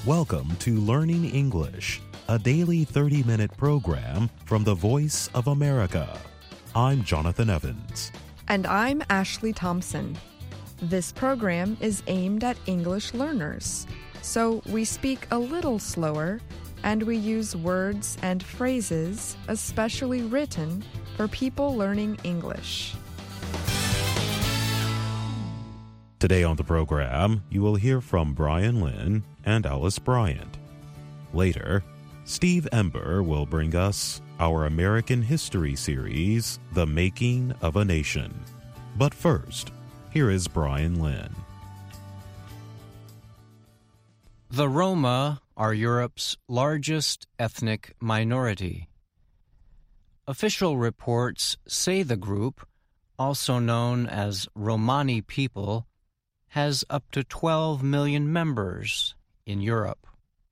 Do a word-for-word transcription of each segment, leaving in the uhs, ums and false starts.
Welcome to Learning English, a daily thirty-minute program from the Voice of America. I'm Jonathan Evans. And I'm Ashley Thompson. This program is aimed at English learners, so we speak a little slower and we use words and phrases especially written for people learning English. Today on the program, you will hear from Brian Lynn and Alice Bryant. Later, Steve Ember will bring us our American history series, The Making of a Nation. But first, here is Brian Lynn. The Roma are Europe's largest ethnic minority. Official reports say the group, also known as Romani people, has up to twelve million members in Europe.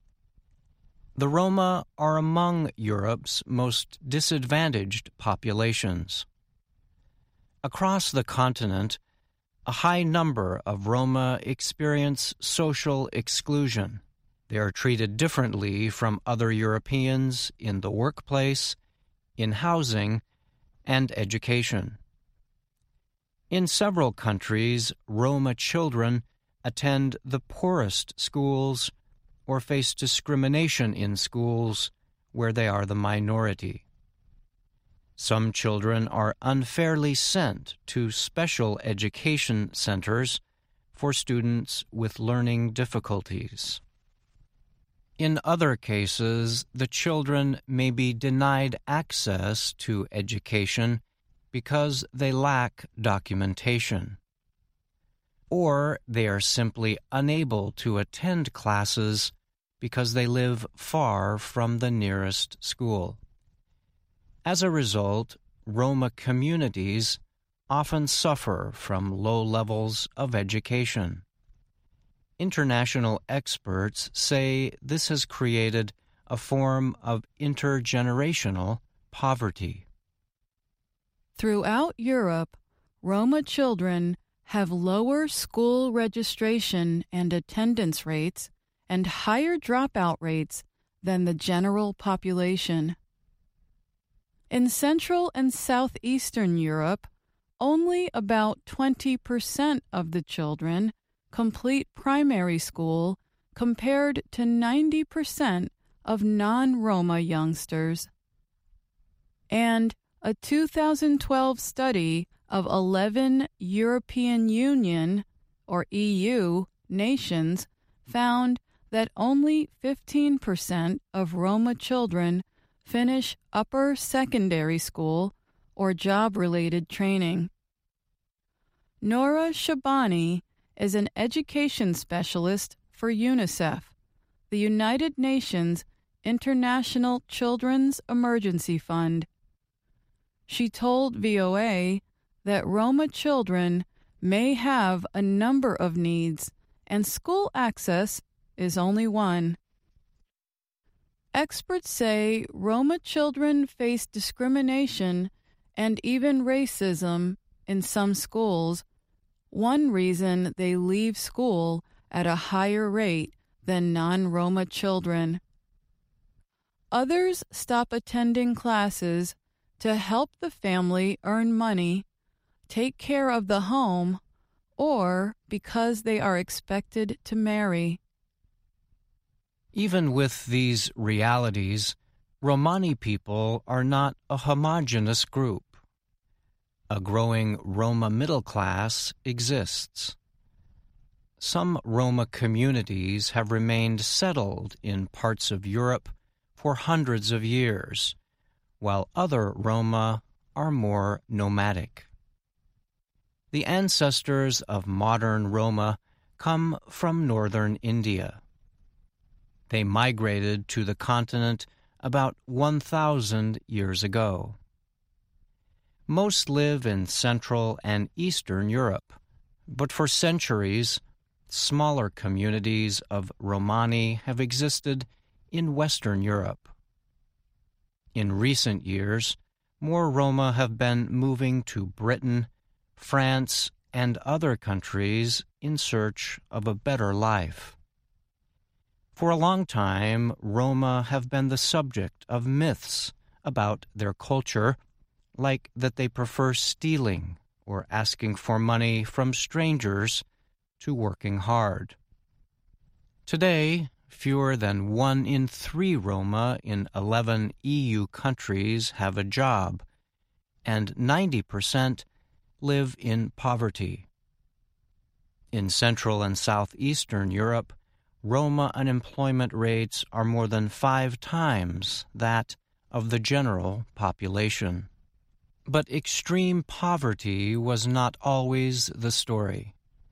The Roma are among Europe's most disadvantaged populations. Across the continent, a high number of Roma experience social exclusion. They are treated differently from other Europeans in the workplace, in housing, and education. In several countries, Roma children attend the poorest schools or face discrimination in schools where they are the minority. Some children are unfairly sent to special education centers for students with learning difficulties. In other cases, the children may be denied access to education because they lack documentation, or they are simply unable to attend classes because they live far from the nearest school. As a result, Roma communities often suffer from low levels of education. International experts say this has created a form of intergenerational poverty. Throughout Europe, Roma children have lower school registration and attendance rates and higher dropout rates than the general population. In Central and Southeastern Europe, only about twenty percent of the children complete primary school compared to ninety percent of non-Roma youngsters. And a two thousand twelve study of eleven European Union, or E U, nations found that only fifteen percent of Roma children finish upper secondary school or job-related training. Nora Shabani is an education specialist for UNICEF, the United Nations International Children's Emergency Fund. She told V O A that Roma children may have a number of needs, and school access is only one. Experts say Roma children face discrimination and even racism in some schools, one reason they leave school at a higher rate than non-Roma children. Others stop attending classes to help the family earn money, take care of the home, or because they are expected to marry. Even with these realities, Romani people are not a homogeneous group. A growing Roma middle class exists. Some Roma communities have remained settled in parts of Europe for hundreds of years, while other Roma are more nomadic. The ancestors of modern Roma come from northern India. They migrated to the continent about one thousand years ago. Most live in Central and Eastern Europe, but for centuries, smaller communities of Romani have existed in Western Europe. In recent years, more Roma have been moving to Britain, France, and other countries in search of a better life. For a long time, Roma have been the subject of myths about their culture, like that they prefer stealing or asking for money from strangers to working hard. Today, fewer than one in three Roma in eleven E U countries have a job, and ninety percent live in poverty. In Central and Southeastern Europe, Roma unemployment rates are more than five times that of the general population. But extreme poverty was not always the story.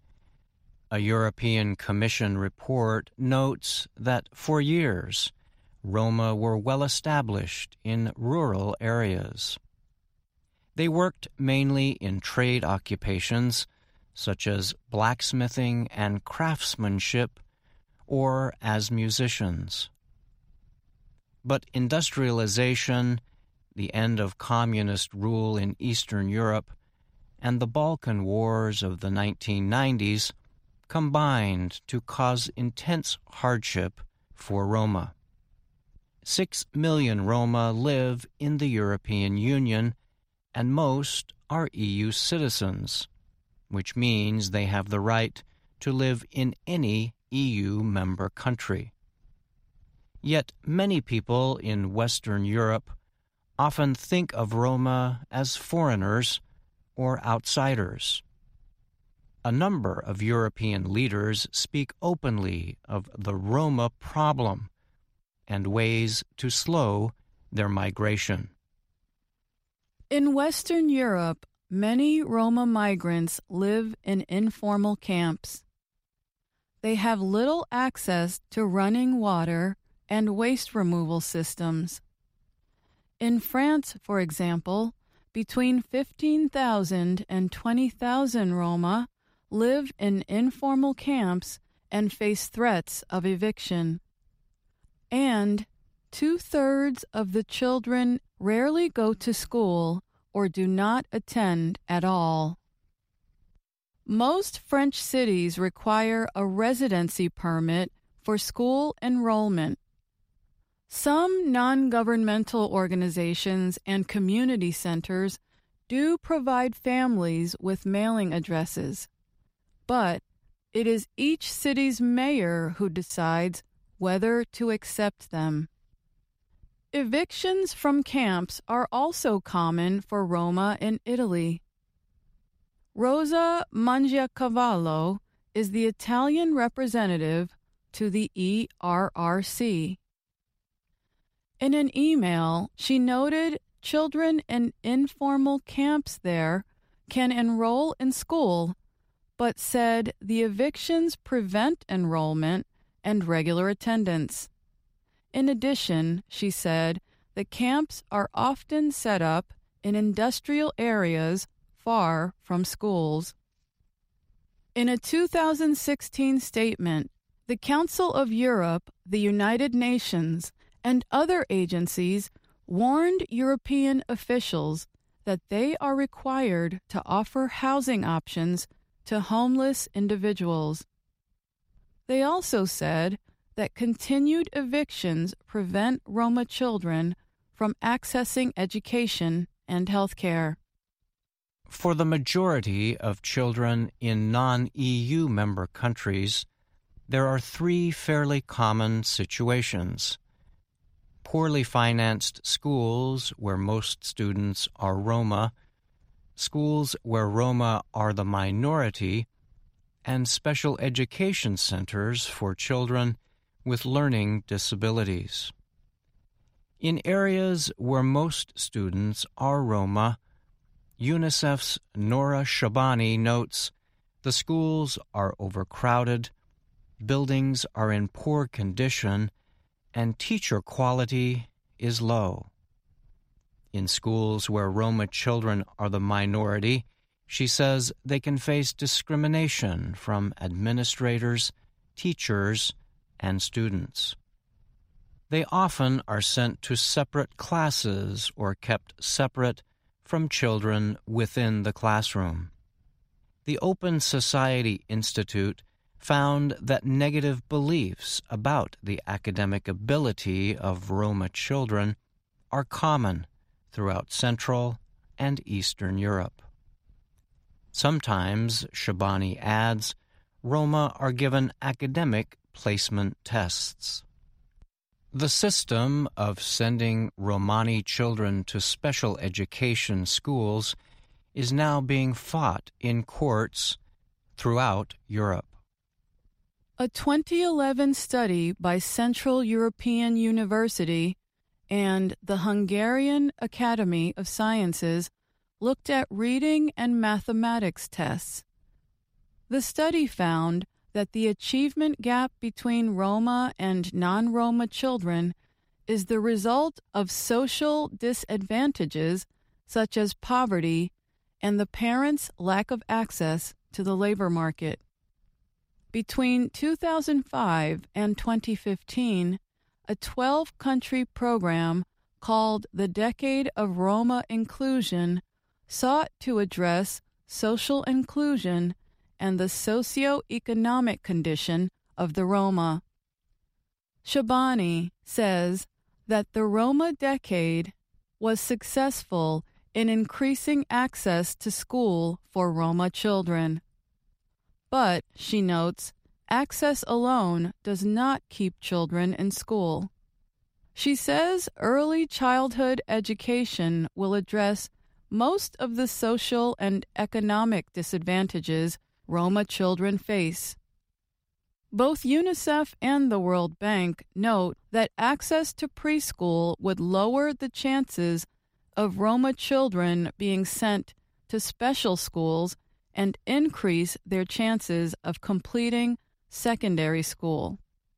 A European Commission report notes that for years, Roma were well established in rural areas. They worked mainly in trade occupations such as blacksmithing and craftsmanship, or as musicians. But industrialization, the end of communist rule in Eastern Europe, and the Balkan Wars of the nineteen nineties combined to cause intense hardship for Roma. Six million Roma live in the European Union, and most are E U citizens, which means they have the right to live in any E U member country. Yet many people in Western Europe often think of Roma as foreigners or outsiders. A number of European leaders speak openly of the Roma problem and ways to slow their migration. In Western Europe, many Roma migrants live in informal camps. They have little access to running water and waste removal systems. In France, for example, between fifteen thousand and twenty thousand Roma live in informal camps and face threats of eviction. And two-thirds of the children rarely go to school or do not attend at all. Most French cities require a residency permit for school enrollment. Some non-governmental organizations and community centers do provide families with mailing addresses, but it is each city's mayor who decides whether to accept them. Evictions from camps are also common for Roma in Italy. Rosa Mangiacavallo is the Italian representative to the E R R C. In an email, she noted children in informal camps there can enroll in school, but said the evictions prevent enrollment and regular attendance. In addition, she said, the camps are often set up in industrial areas far from schools. In a two thousand sixteen statement, the Council of Europe, the United Nations, and other agencies warned European officials that they are required to offer housing options to homeless individuals. They also said that continued evictions prevent Roma children from accessing education and health care. For the majority of children in non-E U member countries, there are three fairly common situations. Poorly financed schools where most students are Roma, schools where Roma are the minority, and special education centers for children with learning disabilities. In areas where most students are Roma, UNICEF's Nora Shabani notes the schools are overcrowded, buildings are in poor condition, and teacher quality is low. In schools where Roma children are the minority, she says they can face discrimination from administrators, teachers, and students. They often are sent to separate classes or kept separate from children within the classroom. The Open Society Institute found that negative beliefs about the academic ability of Roma children are common throughout Central and Eastern Europe. Sometimes, Shabani adds, Roma are given academic placement tests. The system of sending Romani children to special education schools is now being fought in courts throughout Europe. A twenty eleven study by Central European University and the Hungarian Academy of Sciences looked at reading and mathematics tests. The study found that the achievement gap between Roma and non-Roma children is the result of social disadvantages such as poverty and the parents' lack of access to the labor market. Between two thousand five and twenty fifteen, a twelve-country program called the Decade of Roma Inclusion sought to address social inclusion and the socio-economic condition of the Roma. Shabani says that the Roma Decade was successful in increasing access to school for Roma children. But, she notes, access alone does not keep children in school. She says early childhood education will address most of the social and economic disadvantages Roma children face. Both UNICEF and the World Bank note that access to preschool would lower the chances of Roma children being sent to special schools and increase their chances of completing secondary school.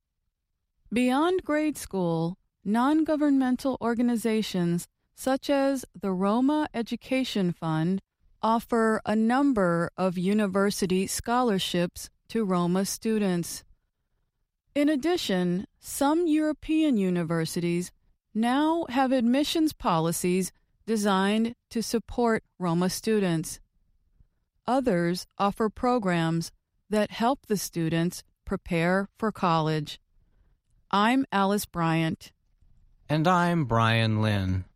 Beyond grade school, non-governmental organizations such as the Roma Education Fund offer a number of university scholarships to Roma students. In addition, some European universities now have admissions policies designed to support Roma students. Others offer programs that help the students prepare for college. I'm Alice Bryant. And I'm Brian Lynn.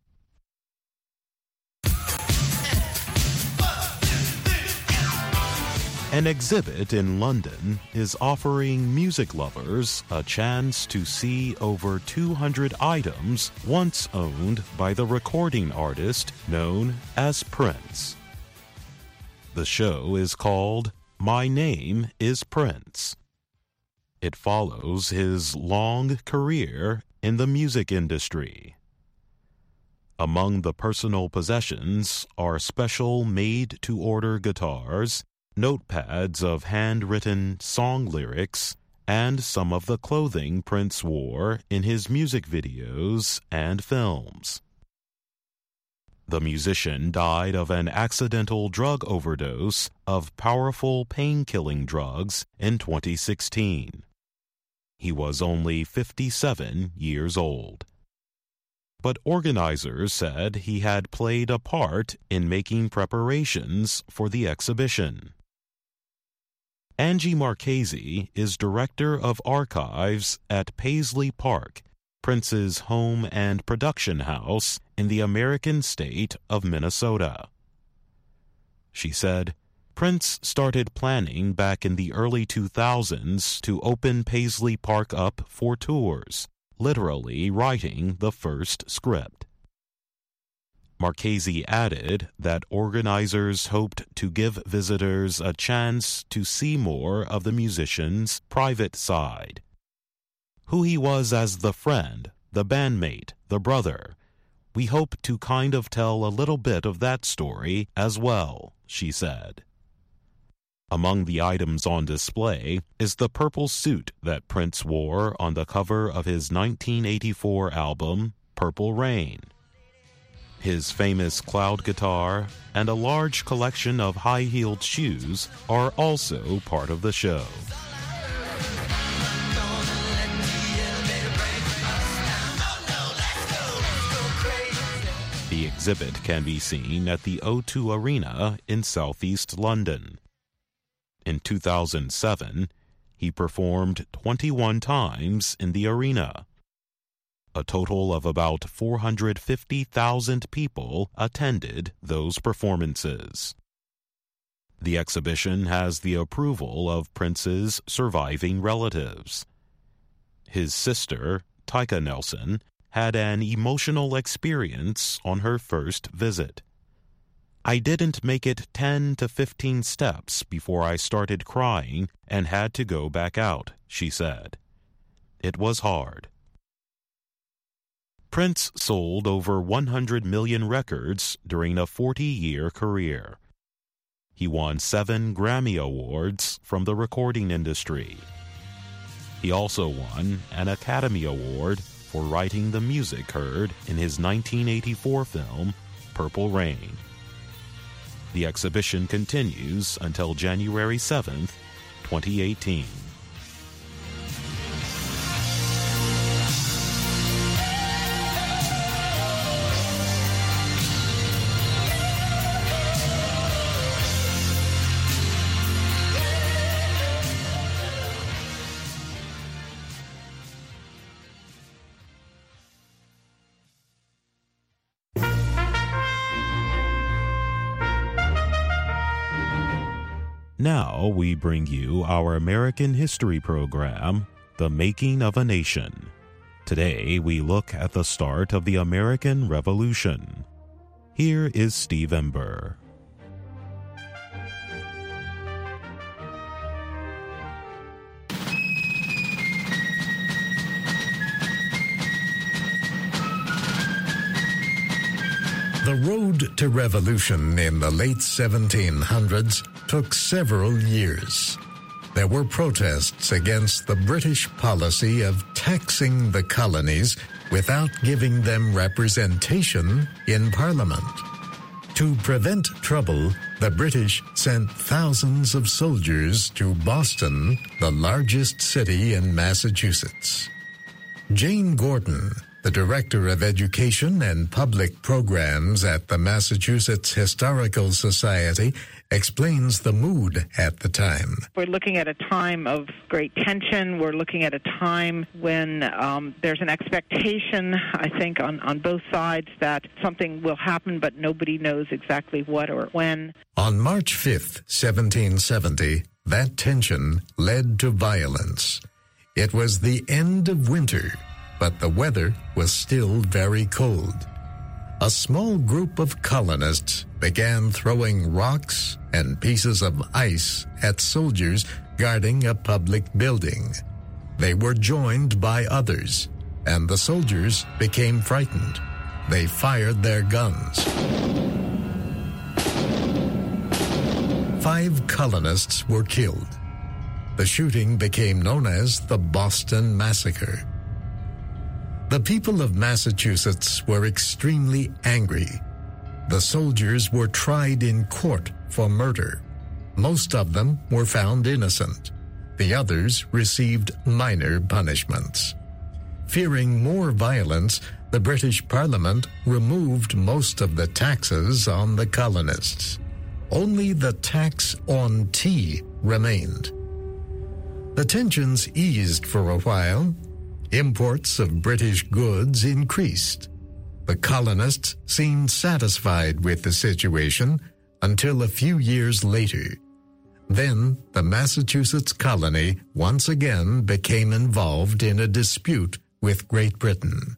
An exhibit in London is offering music lovers a chance to see over two hundred items once owned by the recording artist known as Prince. The show is called My Name is Prince. It follows his long career in the music industry. Among the personal possessions are special made-to-order guitars, notepads of handwritten song lyrics, and some of the clothing Prince wore in his music videos and films. The musician died of an accidental drug overdose of powerful pain-killing drugs in twenty sixteen. He was only fifty-seven years old. But organizers said he had played a part in making preparations for the exhibition. Angie Marchese is director of archives at Paisley Park, Prince's home and production house in the American state of Minnesota. She said, Prince started planning back in the early two thousands to open Paisley Park up for tours, literally writing the first script. Marchese added that organizers hoped to give visitors a chance to see more of the musician's private side. Who he was as the friend, the bandmate, the brother. We hope to kind of tell a little bit of that story as well, she said. Among the items on display is the purple suit that Prince wore on the cover of his nineteen eighty-four album, Purple Rain. His famous cloud guitar and a large collection of high-heeled shoes are also part of the show. The exhibit can be seen at the O two Arena in southeast London. In two thousand seven, he performed twenty-one times in the arena. A total of about four hundred fifty thousand people attended those performances. The exhibition has the approval of Prince's surviving relatives. His sister, Tyka Nelson, had an emotional experience on her first visit. "I didn't make it ten to fifteen steps before I started crying and had to go back out," she said. "It was hard." Prince sold over one hundred million records during a forty-year career. He won seven Grammy Awards from the recording industry. He also won an Academy Award for writing the music heard in his nineteen eighty-four film, Purple Rain. The exhibition continues until January seventh, twenty eighteen. Now we bring you our American history program, The Making of a Nation. Today we look at the start of the American Revolution. Here is Steve Ember. The road to revolution in the late seventeen hundreds took several years. There were protests against the British policy of taxing the colonies without giving them representation in Parliament. To prevent trouble, the British sent thousands of soldiers to Boston, the largest city in Massachusetts. Jane Gordon, the Director of Education and Public Programs at the Massachusetts Historical Society, explains the mood at the time. We're looking at a time of great tension. We're looking at a time when um, there's an expectation, I think, on, on both sides that something will happen, but nobody knows exactly what or when. On March fifth, seventeen seventy, that tension led to violence. It was the end of winter, but the weather was still very cold. A small group of colonists began throwing rocks and pieces of ice at soldiers guarding a public building. They were joined by others, and the soldiers became frightened. They fired their guns. Five colonists were killed. The shooting became known as the Boston Massacre. The people of Massachusetts were extremely angry. The soldiers were tried in court for murder. Most of them were found innocent. The others received minor punishments. Fearing more violence, the British Parliament removed most of the taxes on the colonists. Only the tax on tea remained. The tensions eased for a while. Imports of British goods increased. The colonists seemed satisfied with the situation until a few years later. Then the Massachusetts colony once again became involved in a dispute with Great Britain.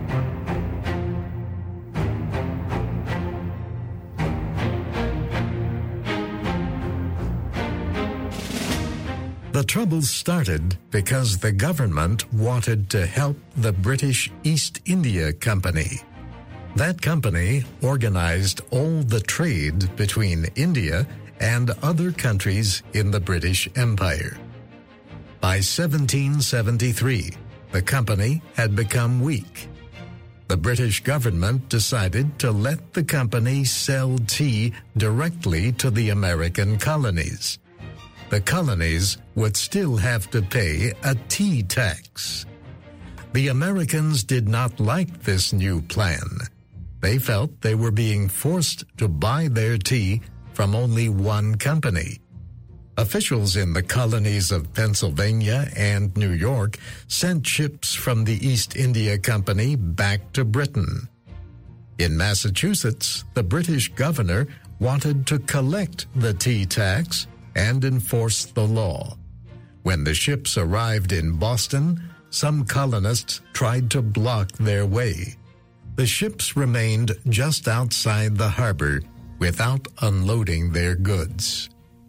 The troubles started because the government wanted to help the British East India Company. That company organized all the trade between India and other countries in the British Empire. By seventeen seventy-three, the company had become weak. The British government decided to let the company sell tea directly to the American colonies. The colonies would still have to pay a tea tax. The Americans did not like this new plan. They felt they were being forced to buy their tea from only one company. Officials in the colonies of Pennsylvania and New York sent ships from the East India Company back to Britain. In Massachusetts, the British governor wanted to collect the tea tax and enforce the law. When the ships arrived in Boston, some colonists tried to block their way. The ships remained just outside the harbor without unloading their goods.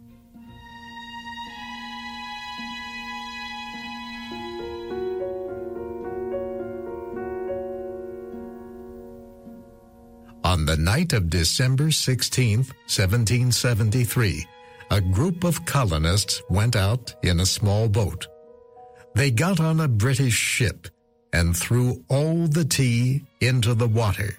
On the night of December sixteenth, seventeen seventy-three, a group of colonists went out in a small boat. They got on a British ship and threw all the tea into the water.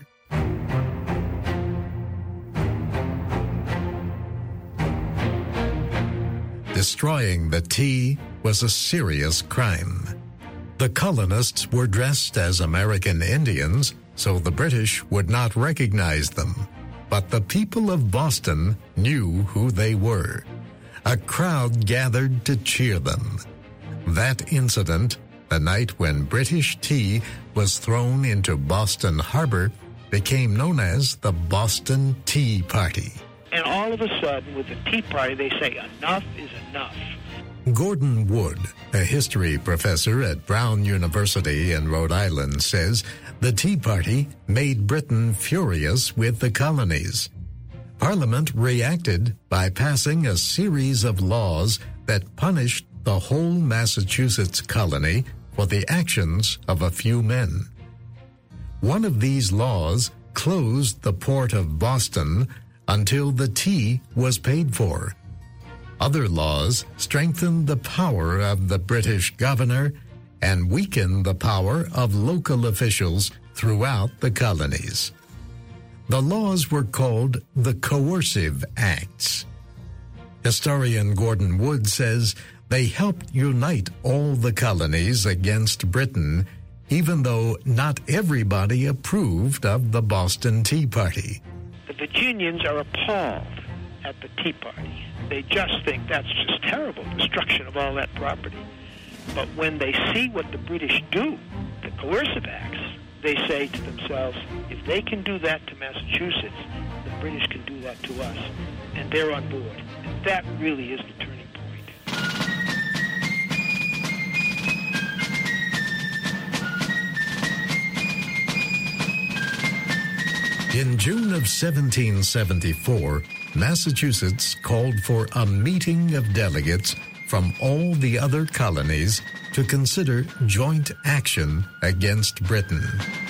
Destroying the tea was a serious crime. The colonists were dressed as American Indians, so the British would not recognize them. But the people of Boston knew who they were. A crowd gathered to cheer them. That incident, the night when British tea was thrown into Boston Harbor, became known as the Boston Tea Party. And all of a sudden, with the Tea Party, they say, enough is enough. Gordon Wood, a history professor at Brown University in Rhode Island, says the Tea Party made Britain furious with the colonies. Parliament reacted by passing a series of laws that punished the whole Massachusetts colony for the actions of a few men. One of these laws closed the port of Boston until the tea was paid for. Other laws strengthened the power of the British governor and weakened the power of local officials throughout the colonies. The laws were called the Coercive Acts. Historian Gordon Wood says they helped unite all the colonies against Britain, even though not everybody approved of the Boston Tea Party. The Virginians are appalled at the Tea Party. They just think that's just terrible, destruction of all that property. But when they see what the British do, the Coercive Acts, they say to themselves, if they can do that to Massachusetts, the British can do that to us. And they're on board. And that really is the turning point. In June of seventeen seventy-four, Massachusetts called for a meeting of delegates from all the other colonies to consider joint action against Britain.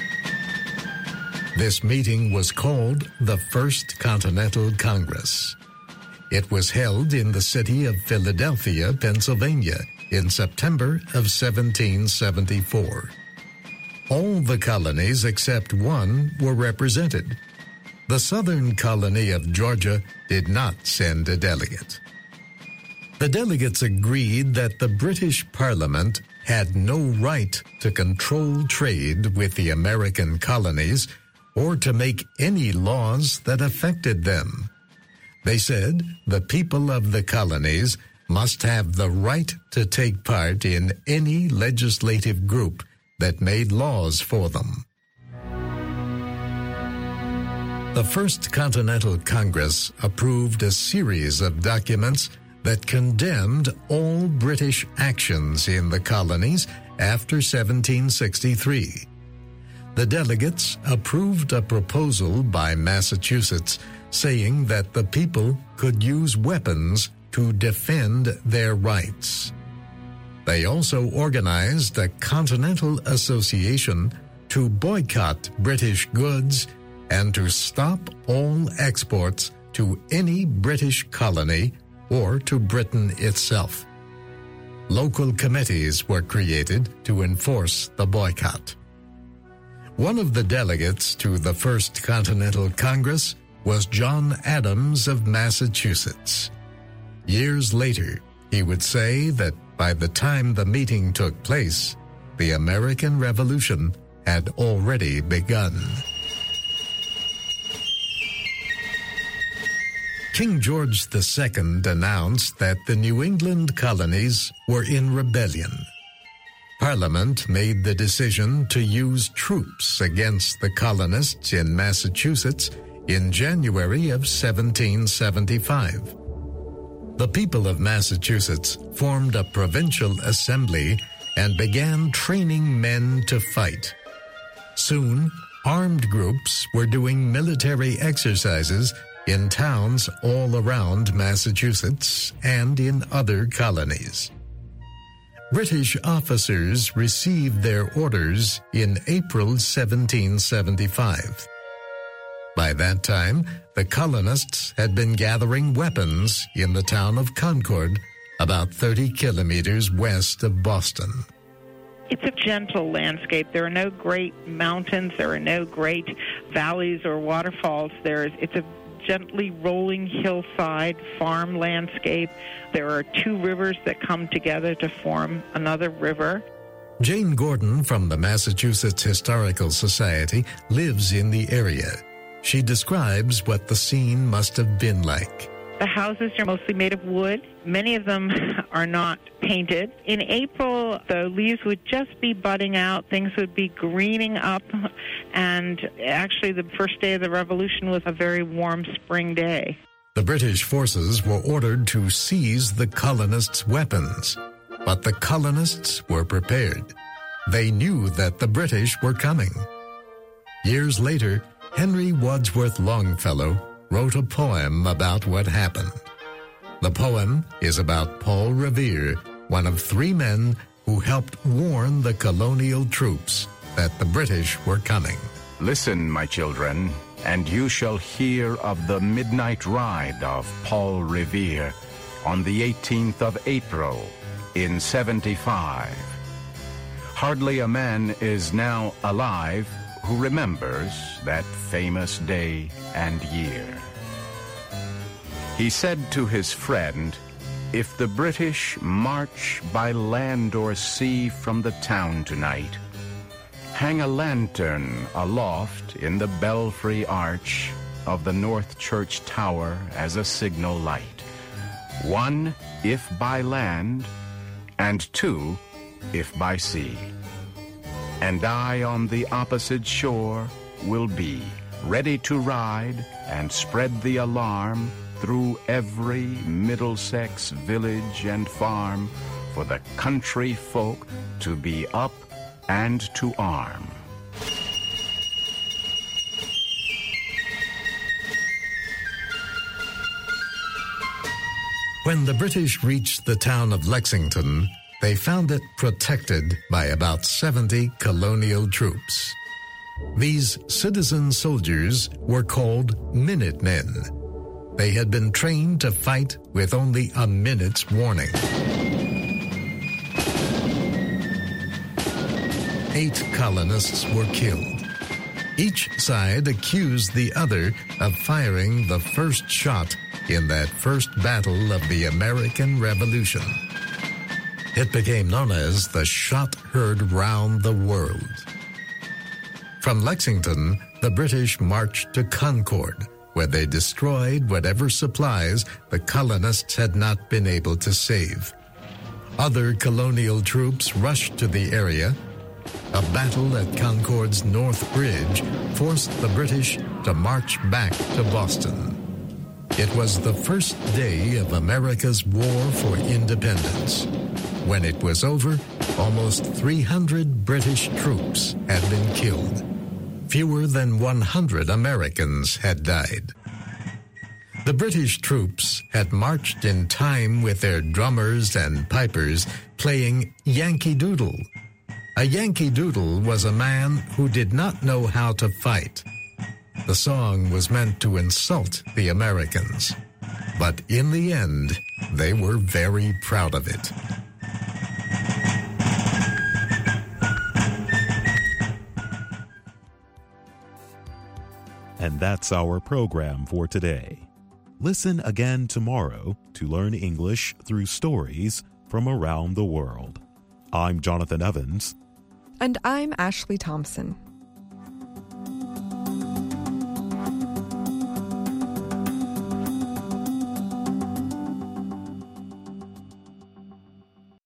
This meeting was called the First Continental Congress. It was held in the city of Philadelphia, Pennsylvania, in September of seventeen seventy-four. All the colonies except one were represented. The southern colony of Georgia did not send a delegate. The delegates agreed that the British Parliament had no right to control trade with the American colonies or to make any laws that affected them. They said the people of the colonies must have the right to take part in any legislative group that made laws for them. The First Continental Congress approved a series of documents that condemned all British actions in the colonies after seventeen sixty-three. The delegates approved a proposal by Massachusetts saying that the people could use weapons to defend their rights. They also organized a Continental Association to boycott British goods and to stop all exports to any British colony or to Britain itself. Local committees were created to enforce the boycott. One of the delegates to the First Continental Congress was John Adams of Massachusetts. Years later, he would say that by the time the meeting took place, the American Revolution had already begun. King George the Second announced that the New England colonies were in rebellion. Parliament made the decision to use troops against the colonists in Massachusetts in January of seventeen seventy-five. The people of Massachusetts formed a provincial assembly and began training men to fight. Soon, armed groups were doing military exercises in towns all around Massachusetts and in other colonies. British officers received their orders in April seventeen seventy-five. By that time, the colonists had been gathering weapons in the town of Concord, about thirty kilometers west of Boston. It's a gentle landscape. There are no great mountains. There are no great valleys or waterfalls. There's, it's a gently rolling hillside farm landscape. There are two rivers that come together to form another river. Jane Gordon from the Massachusetts Historical Society lives in the area. She describes what the scene must have been like. The houses are mostly made of wood. Many of them are not painted. In April, the leaves would just be budding out. Things would be greening up. And actually, the first day of the Revolution was a very warm spring day. The British forces were ordered to seize the colonists' weapons. But the colonists were prepared. They knew that the British were coming. Years later, Henry Wadsworth Longfellow wrote a poem about what happened. The poem is about Paul Revere, one of three men who helped warn the colonial troops that the British were coming. Listen, my children, and you shall hear of the midnight ride of Paul Revere on the eighteenth of April in seventy-five. Hardly a man is now alive who remembers that famous day and year. He said to his friend, "If the British march by land or sea from the town tonight, hang a lantern aloft in the belfry arch of the North Church Tower as a signal light. One, if by land, and two, if by sea. And I on the opposite shore will be, ready to ride and spread the alarm through every Middlesex village and farm for the country folk to be up and to arm." When the British reached the town of Lexington, they found it protected by about seventy colonial troops. These citizen soldiers were called Minutemen. They had been trained to fight with only a minute's warning. Eight colonists were killed. Each side accused the other of firing the first shot in that first battle of the American Revolution. It became known as the shot heard round the world. From Lexington, the British marched to Concord, where they destroyed whatever supplies the colonists had not been able to save. Other colonial troops rushed to the area. A battle at Concord's North Bridge forced the British to march back to Boston. It was the first day of America's War for Independence. When it was over, almost three hundred British troops had been killed. Fewer than one hundred Americans had died. The British troops had marched in time with their drummers and pipers playing Yankee Doodle. A Yankee Doodle was a man who did not know how to fight. The song was meant to insult the Americans. But in the end, they were very proud of it. And that's our program for today. Listen again tomorrow to learn English through stories from around the world. I'm Jonathan Evans. And I'm Ashley Thompson.